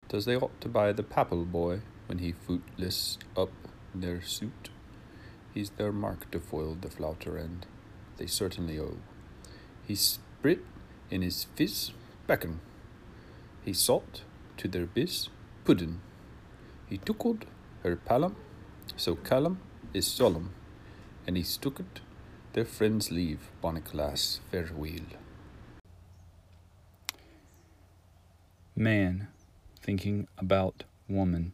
Does they ought to buy the papal boy when he footless up their suit? He's their mark to foil the flouter end. They certainly owe. He sprit in his fizz beckon. He salt to their bis puddin'. He tuckled her palum, so callum is solemn, and he stooked their friends leave, bonnick lass, fareweel. Man thinking about woman.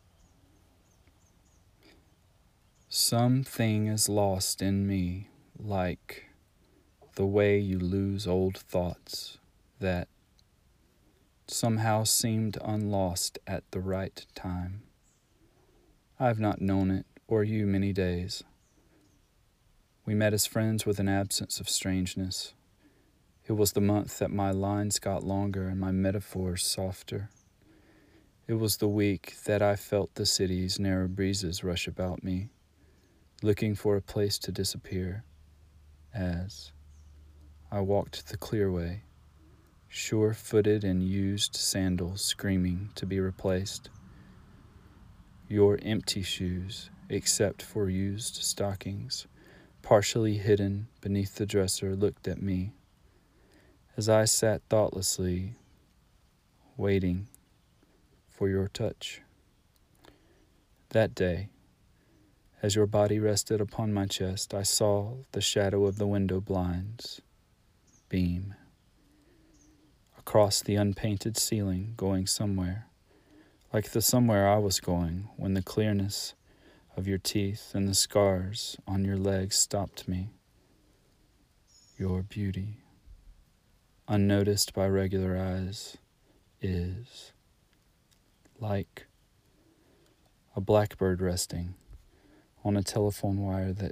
Something is lost in me, like the way you lose old thoughts that somehow seemed unlost at the right time. I've not known it or you many days. We met as friends with an absence of strangeness. It was the month that my lines got longer and my metaphors softer. It was the week that I felt the city's narrow breezes rush about me, looking for a place to disappear, as I walked the clear way, sure-footed in used sandals screaming to be replaced. Your empty shoes, except for used stockings, partially hidden beneath the dresser, looked at me as I sat thoughtlessly, waiting for your touch. That day, as your body rested upon my chest, I saw the shadow of the window blinds beam across the unpainted ceiling, going somewhere, like the somewhere I was going when the clearness of your teeth and the scars on your legs stopped me. Your beauty, unnoticed by regular eyes, is like a blackbird resting on a telephone wire that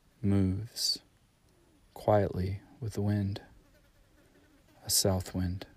moves quietly with the wind, a south wind.